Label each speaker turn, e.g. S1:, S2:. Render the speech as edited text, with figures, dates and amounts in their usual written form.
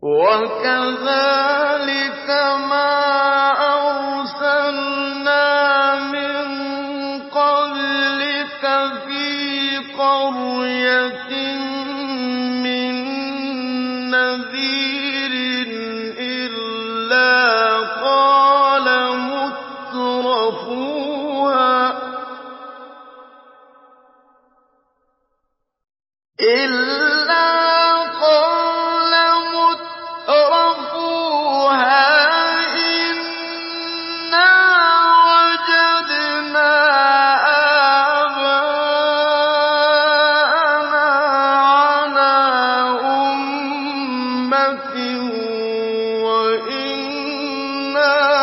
S1: وَكَذَٰلِكَ مَا أَرْسَلْنَا مِن قَبْلِكَ فِي قَرْيَةٍ مِّن نَّذِيرٍ إِلَّا قَالَ مُتْرَفُوهَا إِنَّا وَجَدْنَا آبَاءَنَا عَلَىٰ أُمَّةٍ وَإِنَّا